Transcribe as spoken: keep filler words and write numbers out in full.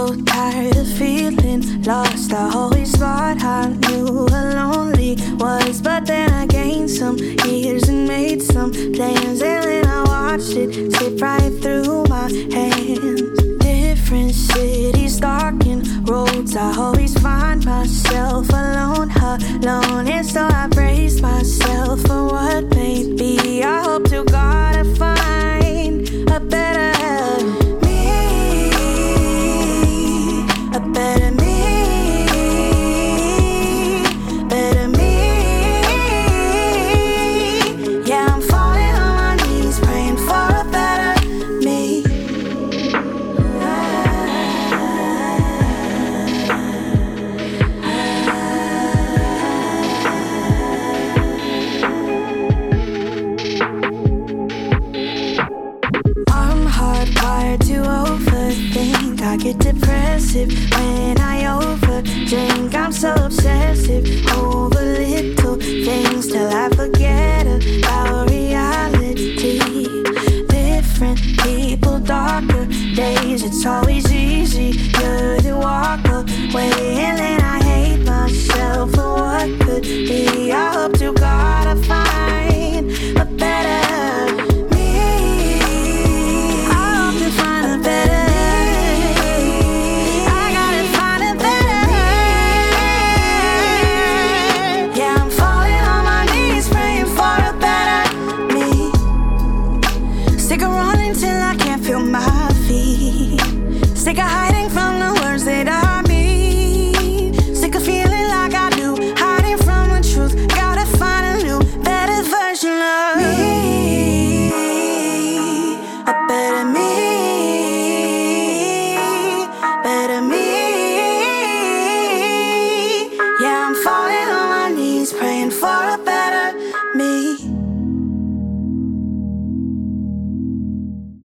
So tired of feeling lost. I always thought I knew what lonely was, but then I gained some years and made some plans, and then I watched it slip right through my hands. Different cities, darkened roads. I always find myself alone, alone, and so I brace myself for what may be. I hope to God I find a better me, a better me, better me. Yeah, I'm falling on my knees, praying for a better me. I'm hardwired to overthink. I get depressive when I overdrink. I'm so obsessive over little things till I forget about reality. Different people, darker days. It's always easy